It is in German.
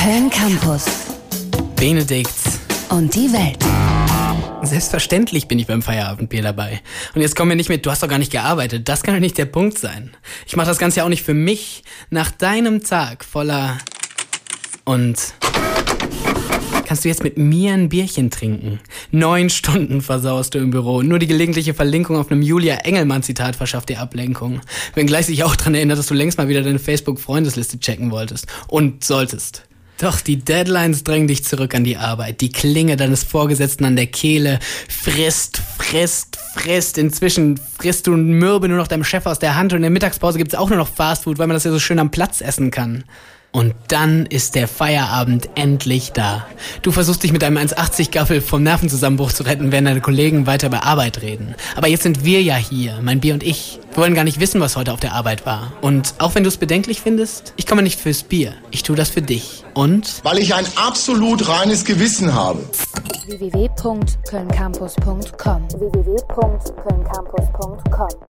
Köln Campus. Benedikt. Und die Welt. Selbstverständlich bin ich beim Feierabendbier dabei. Und jetzt komm mir nicht mit, du hast doch gar nicht gearbeitet. Das kann doch nicht der Punkt sein. Ich mache das Ganze ja auch nicht für mich. Nach deinem Tag voller... Und... Kannst du jetzt mit mir ein Bierchen trinken? 9 Stunden versaust du im Büro. Nur die gelegentliche Verlinkung auf einem Julia Engelmann-Zitat verschafft dir Ablenkung. Wenngleich sich auch dran erinnert, dass du längst mal wieder deine Facebook-Freundesliste checken wolltest. Und solltest. Doch die Deadlines drängen dich zurück an die Arbeit. Die Klinge deines Vorgesetzten an der Kehle frisst. Inzwischen frisst du Mürbe nur noch deinem Chef aus der Hand und in der Mittagspause gibt's auch nur noch Fastfood, weil man das ja so schön am Platz essen kann. Und dann ist der Feierabend endlich da. Du versuchst dich mit deinem 1,80 Gaffel vom Nervenzusammenbruch zu retten, während deine Kollegen weiter über Arbeit reden. Aber jetzt sind wir ja hier, mein Bier und ich. Wir wollen gar nicht wissen, was heute auf der Arbeit war. Und auch wenn du es bedenklich findest, ich komme nicht fürs Bier. Ich tue das für dich. Und? Weil ich ein absolut reines Gewissen habe. www.kölncampus.com